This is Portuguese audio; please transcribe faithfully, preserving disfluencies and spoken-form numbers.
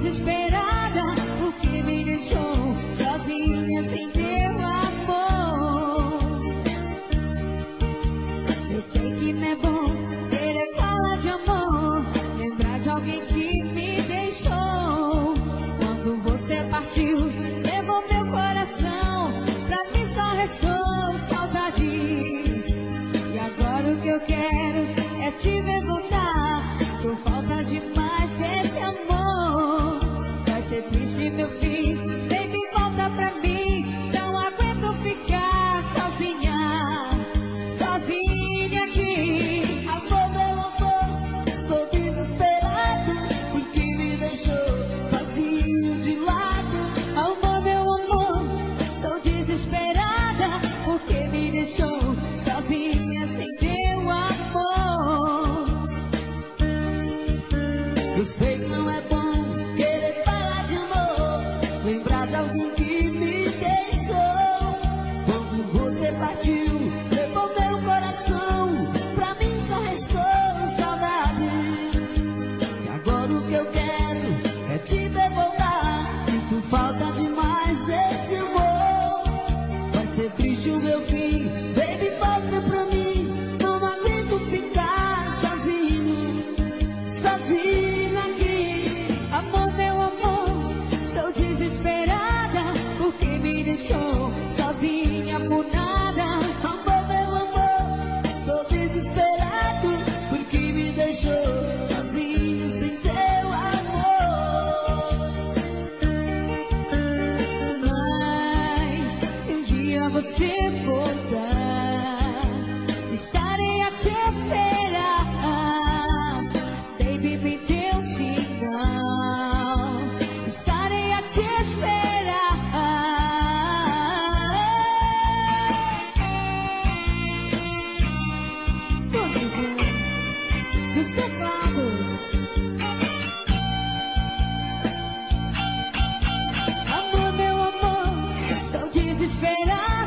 desesperada porque me deixou sozinha sem teu amor. Eu sei que não é bom querer falar de amor, lembrar de alguém que me deixou. Quando você partiu, levou meu coração, pra mim só restou saudades. E agora o que eu quero é te ver voltar. Tô falta demais desse amor. Vai ser triste meu fim, baby, volta pra mim. Não aguento ficar sozinha, sozinha aqui. Amor, meu amor, estou desesperado porque me deixou sozinho de lado. Amor, meu amor, estou desesperada porque me deixou sozinha sem teu amor. Eu sei que não é bom querer falar de amor, lembrar de alguém que me deixou. Quando você partiu, levou meu coração, pra mim só restou saudade. E agora o que eu quero é te ver voltar. Sinto falta demais desse amor. Vai ser triste o meu fim, baby, volta pra mim. Não aguento ficar sozinho, sozinho aqui. Amor, meu amor, estou desesperada porque me deixou sozinha por nada. Amor, meu amor, estou desesperado porque me deixou sozinho sem teu amor. Mas se um dia você voltar, estarei a te esperar. Baby, me dê um sinal, estarei a te esperar. Comigo, dos teclados. Amor, meu amor, estou desesperada